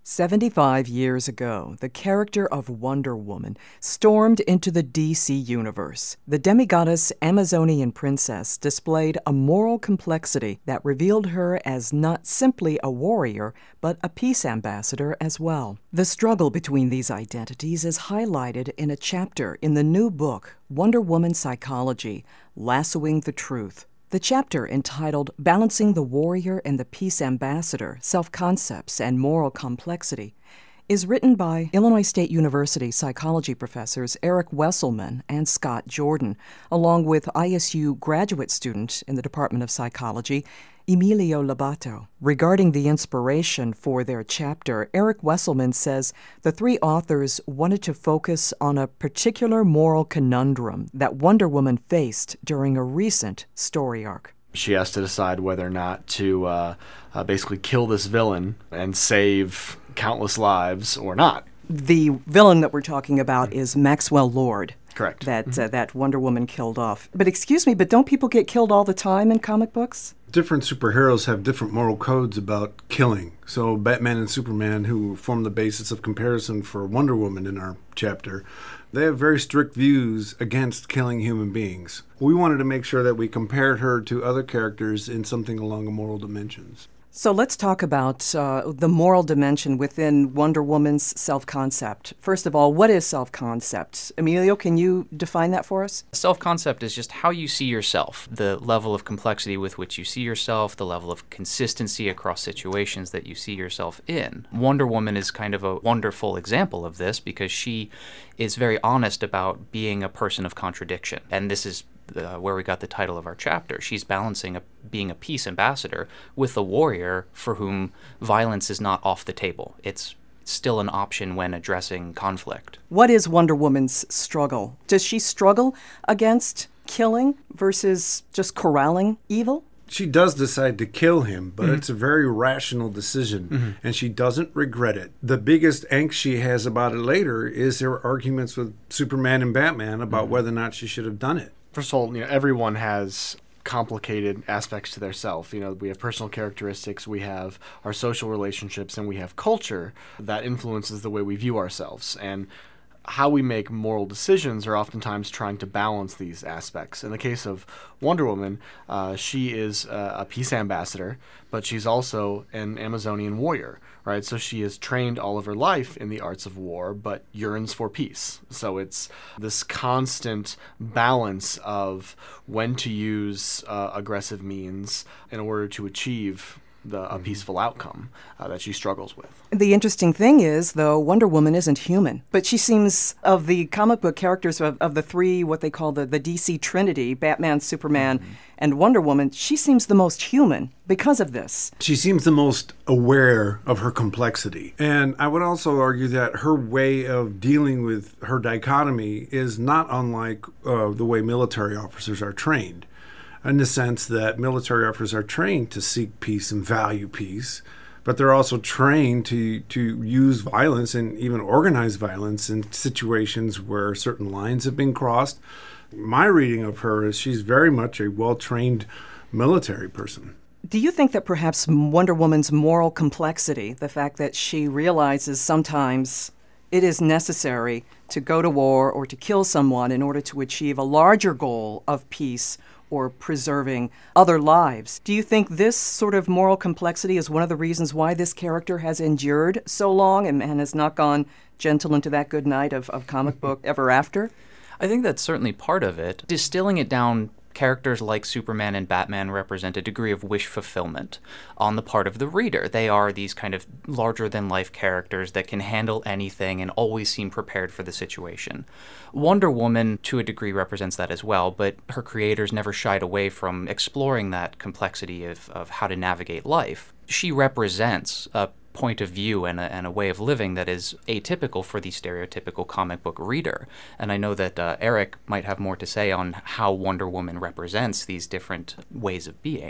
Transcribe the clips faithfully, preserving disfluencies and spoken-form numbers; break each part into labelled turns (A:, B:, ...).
A: seventy-five years ago, the character of Wonder Woman stormed into the D C universe. The demigoddess Amazonian princess displayed a moral complexity that revealed her as not simply a warrior, but a peace ambassador as well. The struggle between these identities is highlighted in a chapter in the new book, Wonder Woman Psychology: Lassoing the Truth. The chapter, entitled Balancing the Warrior and the Peace Ambassador, Self-Concepts and Moral Complexity, is written by Illinois State University psychology professors Eric Wesselman and Scott Jordan, along with I S U graduate student in the Department of Psychology, Emilio Lobato. Regarding the inspiration for their chapter, Eric Wesselman says the three authors wanted to focus on a particular moral conundrum that Wonder Woman faced during a recent story arc.
B: She has to decide whether or not to uh, uh, basically kill this villain and save countless lives or not.
A: The villain that we're talking about is Maxwell Lord.
B: Correct.
A: That,
B: mm-hmm.
A: uh, that Wonder Woman killed off. But excuse me, but don't people get killed all the time in comic books?
C: Different superheroes have different moral codes about killing. So Batman and Superman, who form the basis of comparison for Wonder Woman in our chapter, they have very strict views against killing human beings. We wanted to make sure that we compared her to other characters in something along the moral dimensions.
A: So let's talk about uh, the moral dimension within Wonder Woman's self-concept. First of all, what is self-concept? Emilio, can you define that for us?
D: Self-concept is just how you see yourself, the level of complexity with which you see yourself, the level of consistency across situations that you see yourself in. Wonder Woman is kind of a wonderful example of this because she is very honest about being a person of contradiction. And this is Uh, where we got the title of our chapter. She's balancing a, being a peace ambassador with a warrior for whom violence is not off the table. It's still an option when addressing conflict.
A: What is Wonder Woman's struggle? Does she struggle against killing versus just corralling evil?
C: She does decide to kill him, but
B: mm-hmm.
C: it's a very rational decision,
B: mm-hmm.
C: and she doesn't regret it. The biggest angst she has about it later is her arguments with Superman and Batman about mm-hmm. whether or not she should have done it.
B: First of all, you know, everyone has complicated aspects to their self. You know, we have personal characteristics, we have our social relationships, and we have culture that influences the way we view ourselves. And how we make moral decisions are oftentimes trying to balance these aspects. In the case of Wonder Woman, uh, she is uh, a peace ambassador, but she's also an Amazonian warrior, right? So she is trained all of her life in the arts of war, but yearns for peace. So it's this constant balance of when to use uh, aggressive means in order to achieve The, a peaceful outcome uh, that she struggles with.
A: The interesting thing is, though, Wonder Woman isn't human. But she seems, of the comic book characters of, of the three, what they call the, the D C Trinity, Batman, Superman, mm-hmm. and Wonder Woman, she seems the most human because of this.
C: She seems the most aware of her complexity. And I would also argue that her way of dealing with her dichotomy is not unlike uh, the way military officers are trained, in the sense that military officers are trained to seek peace and value peace, but they're also trained to, to use violence and even organize violence in situations where certain lines have been crossed. My reading of her is she's very much a well-trained military person.
A: Do you think that perhaps Wonder Woman's moral complexity, the fact that she realizes sometimes it is necessary to go to war or to kill someone in order to achieve a larger goal of peace or preserving other lives. Do you think this sort of moral complexity is one of the reasons why this character has endured so long and, and has not gone gentle into that good night of, of comic book ever after?
D: I think that's certainly part of it. Distilling it down, characters like Superman and Batman represent a degree of wish fulfillment on the part of the reader. They are these kind of larger-than-life characters that can handle anything and always seem prepared for the situation. Wonder Woman, to a degree, represents that as well, but her creators never shied away from exploring that complexity of, of how to navigate life. She represents a point of view and a, and a way of living that is atypical for the stereotypical comic book reader. And I know that uh, Eric might have more to say on how Wonder Woman represents these different ways of being.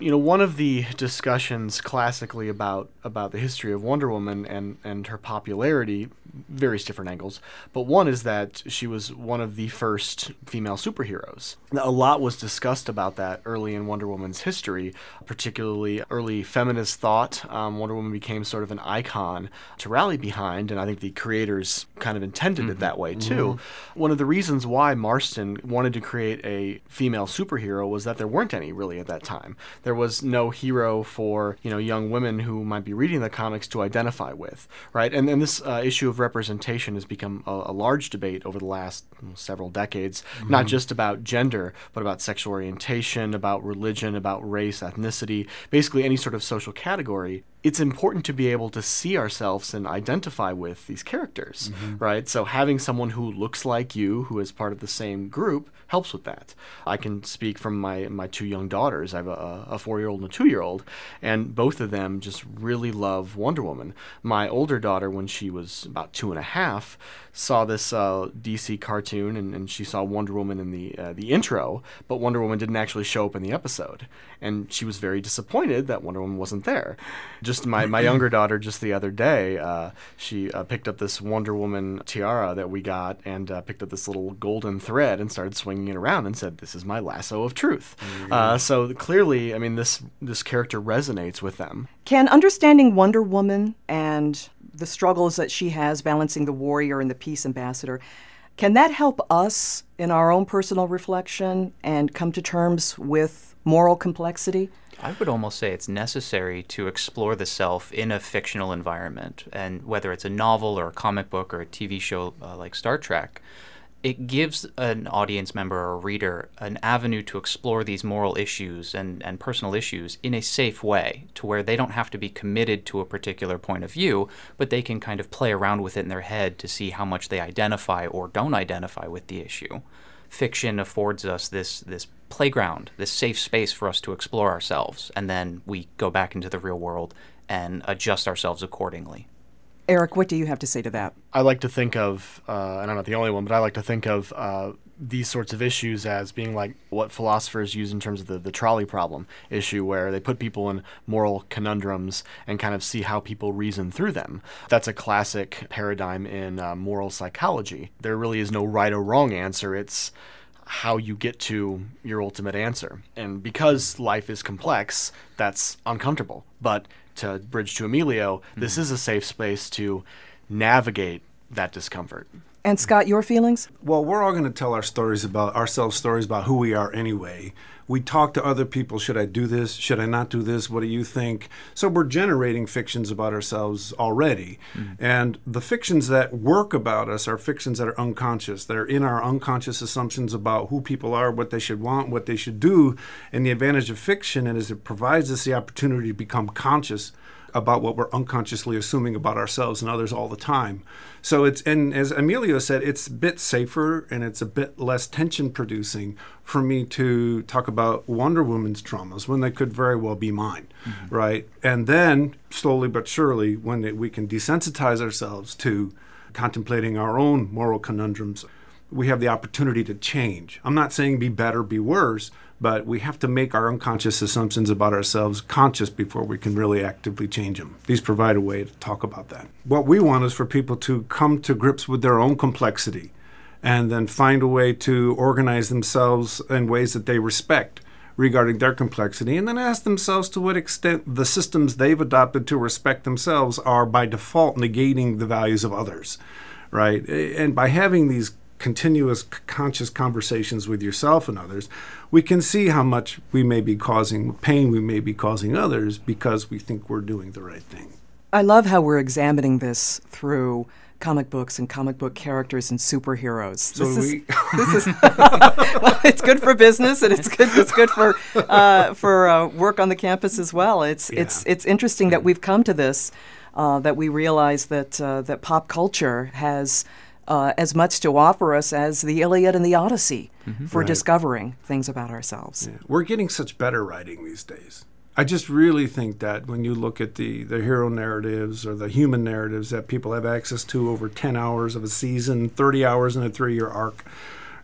B: You know, one of the discussions classically about about the history of Wonder Woman and, and her popularity, various different angles, but one is that she was one of the first female superheroes. A lot was discussed about that early in Wonder Woman's history, particularly early feminist thought. Um, Wonder Woman became sort of an icon to rally behind, and I think the creators kind of intended mm-hmm. it that way too. Mm-hmm. One of the reasons why Marston wanted to create a female superhero was that there weren't any really at that time. There was no hero for, you know, young women who might be reading the comics to identify with, right? And and this uh, issue of representation has become a, a large debate over the last well, several decades, mm-hmm. not just about gender, but about sexual orientation, about religion, about race, ethnicity, basically any sort of social category. It's important to be able to see ourselves and identify with these characters, mm-hmm. right? So having someone who looks like you, who is part of the same group, helps with that. I can speak from my, my two young daughters. I have a, a four-year-old and a two-year-old, and both of them just really love Wonder Woman. My older daughter, when she was about two and a half, saw this uh, D C cartoon, and, and she saw Wonder Woman in the uh, the intro, but Wonder Woman didn't actually show up in the episode. And she was very disappointed that Wonder Woman wasn't there. Just my, my younger daughter, just the other day, uh, she uh, picked up this Wonder Woman tiara that we got and uh, picked up this little golden thread and started swinging it around and said, "This is my lasso of truth." Mm-hmm. Uh, so clearly, I mean, this this character resonates with them.
A: Can understanding Wonder Woman and the struggles that she has balancing the warrior and the peace ambassador, can that help us in our own personal reflection and come to terms with moral complexity?
D: I would almost say it's necessary to explore the self in a fictional environment, and whether it's a novel or a comic book or a T V show uh, like Star Trek, it gives an audience member or a reader an avenue to explore these moral issues and, and personal issues in a safe way, to where they don't have to be committed to a particular point of view, but they can kind of play around with it in their head to see how much they identify or don't identify with the issue. Fiction affords us this this playground, this safe space for us to explore ourselves, and then we go back into the real world and adjust ourselves accordingly.
A: Eric, what do you have to say to that? I
B: like to think of, uh, and I'm not the only one, but I like to think of uh, these sorts of issues as being like what philosophers use in terms of the, the trolley problem issue, where they put people in moral conundrums and kind of see how people reason through them. That's a classic paradigm in uh, moral psychology. There really is no right or wrong answer. It's how you get to your ultimate answer. And because life is complex, that's uncomfortable. But to bridge to Emilio, mm-hmm. this is a safe space to navigate that discomfort.
A: And Scott, your feelings?
C: Well, we're all going to tell our stories about ourselves, stories about who we are anyway. We talk to other people. Should I do this? Should I not do this? What do you think? So we're generating fictions about ourselves already. Mm-hmm. And the fictions that work about us are fictions that are unconscious. They're in our unconscious assumptions about who people are, what they should want, what they should do. And the advantage of fiction is it provides us the opportunity to become conscious about what we're unconsciously assuming about ourselves and others all the time. So it's, and as Emilio said, it's a bit safer and it's a bit less tension producing for me to talk about Wonder Woman's traumas when they could very well be mine, mm-hmm. right? And then slowly but surely, when it, we can desensitize ourselves to contemplating our own moral conundrums, we have the opportunity to change. I'm not saying be better, be worse, but we have to make our unconscious assumptions about ourselves conscious before we can really actively change them. These provide a way to talk about that. What we want is for people to come to grips with their own complexity and then find a way to organize themselves in ways that they respect regarding their complexity, and then ask themselves to what extent the systems they've adopted to respect themselves are by default negating the values of others, right? And by having these continuous conscious conversations with yourself and others, we can see how much we may be causing pain, we may be causing others because we think we're doing the right thing.
A: I love how we're examining this through comic books and comic book characters and superheroes.
C: So
A: this
C: we
A: is, this is well, it's good for business and it's good it's good for uh, for uh, work on the campus as well. It's yeah. it's it's interesting that we've come to this, uh, that we realize that uh, that pop culture has Uh, as much to offer us as the Iliad and the Odyssey mm-hmm. for
C: right.
A: discovering things about ourselves.
C: Yeah. We're getting such better writing these days. I just really think that when you look at the, the hero narratives or the human narratives that people have access to over ten hours of a season, thirty hours in a three-year arc,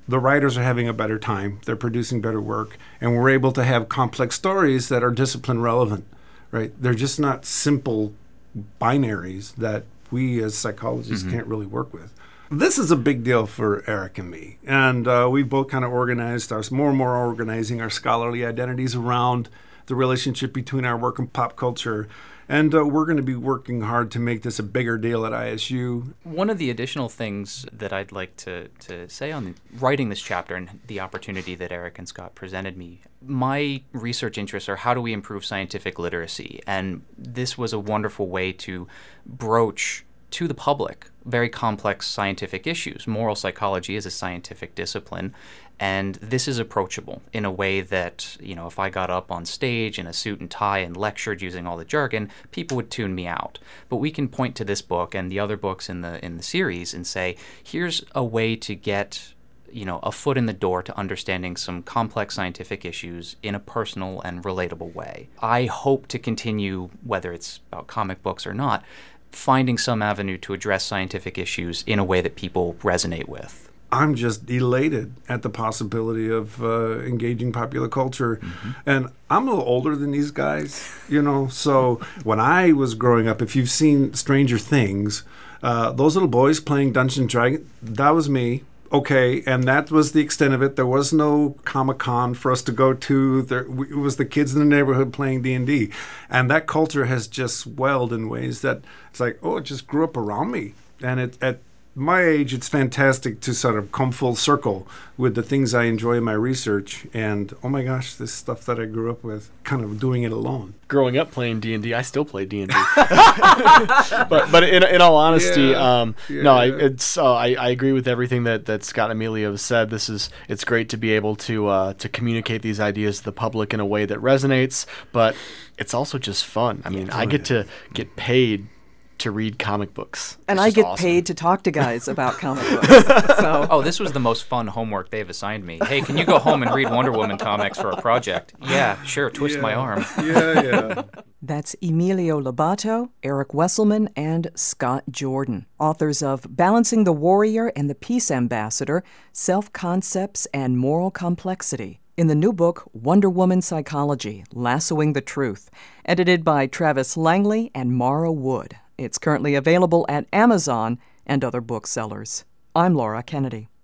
C: the writers are having a better time, they're producing better work, and we're able to have complex stories that are discipline relevant, right? They're just not simple binaries that we as psychologists mm-hmm. can't really work with. This is a big deal for Eric and me, and uh, we've both kind of organized our, more and more organizing our scholarly identities around the relationship between our work and pop culture. And uh, we're going to be working hard to make this a bigger deal at I S U.
D: One of the additional things that I'd like to, to say on writing this chapter and the opportunity that Eric and Scott presented me, my research interests are how do we improve scientific literacy? And this was a wonderful way to broach to the public very complex scientific issues. Moral psychology is a scientific discipline, and this is approachable in a way that, you know, if I got up on stage in a suit and tie and lectured using all the jargon, people would tune me out. But we can point to this book and the other books in the in the series and say, here's a way to get, you know, a foot in the door to understanding some complex scientific issues in a personal and relatable way. I hope to continue, whether it's about comic books or not, finding some avenue to address scientific issues in a way that people resonate with.
C: I'm just elated at the possibility of uh, engaging popular culture. Mm-hmm. And I'm a little older than these guys, you know, so when I was growing up, if you've seen Stranger Things, uh, those little boys playing Dungeons and Dragons, that was me. Okay, and that was the extent of it. There was no Comic-Con for us to go to. There, it was the kids in the neighborhood playing D and D. And that culture has just swelled in ways that it's like, oh, it just grew up around me. And it, at my age, it's fantastic to sort of come full circle with the things I enjoy in my research. And, oh my gosh, this stuff that I grew up with, kind of doing it alone.
B: Growing up playing D and D, I still play D and D. but but in, in all honesty, yeah. um, yeah, no, yeah. I, it's uh, I, I agree with everything that, that Scott and Emilio have said. This is it's great to be able to uh, to communicate these ideas to the public in a way that resonates, but it's also just fun. I mean, yeah, I get to get paid to read comic books.
A: And
B: it's
A: I get
B: awesome.
A: paid to talk to guys about comic books. So.
D: Oh, this was the most fun homework they've assigned me. Hey, can you go home and read Wonder Woman comics for a project? Yeah, sure, twist
C: yeah.
D: my arm.
C: Yeah, yeah.
A: That's Emilio Lobato, Eric Wesselman, and Scott Jordan, authors of Balancing the Warrior and the Peace Ambassador, Self-Concepts and Moral Complexity, in the new book, Wonder Woman Psychology, Lassoing the Truth, edited by Travis Langley and Mara Wood. It's currently available at Amazon and other booksellers. I'm Laura Kennedy.